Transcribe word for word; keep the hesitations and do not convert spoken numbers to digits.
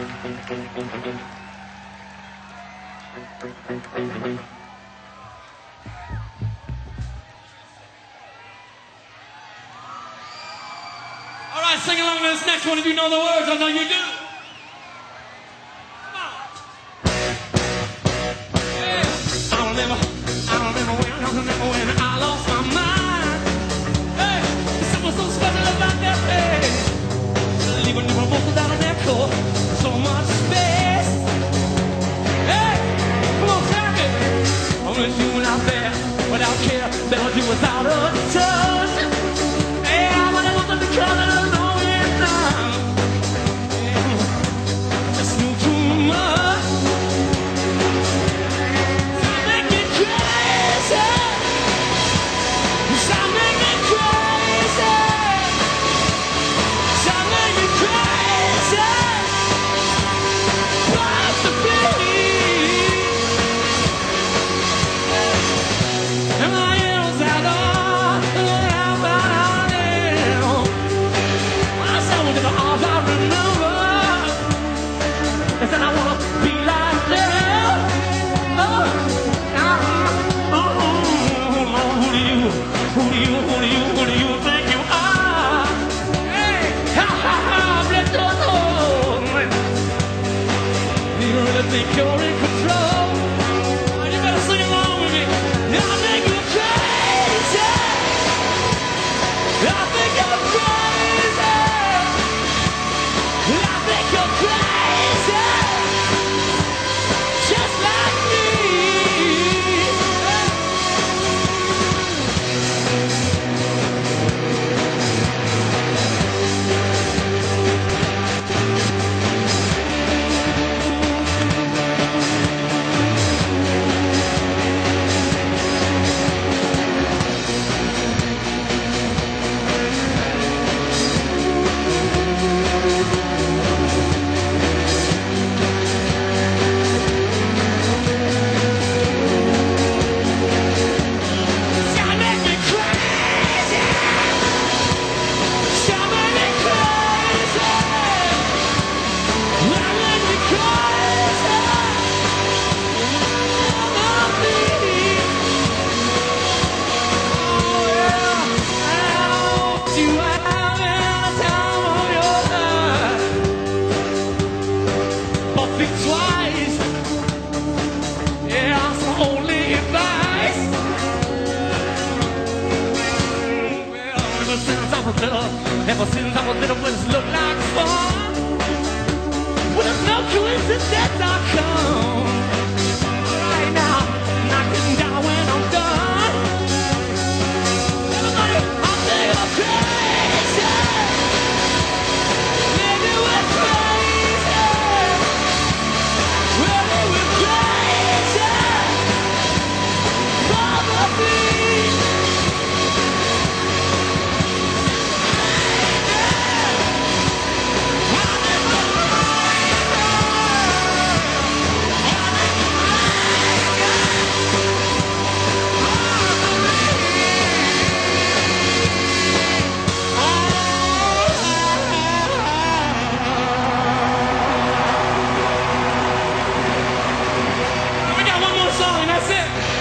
All right, sing along to this next one if you know the words. I know you do. Come on. Yeah. I don't remember, I don't remember when, I don't remember when I lost my mind. Hey, there's something so special about that day. Leaving the remote without an echo, so much space. Hey, come on, tell me. Only you out there without care, they'll do without a touch. Hey, I wanna look at the color. Think you're in control. You better sing along with me. I think you're crazy. I think you're crazy. I think you're crazy. Just like ever since I was little, it looked like fun. Well, it's no coincidence I come.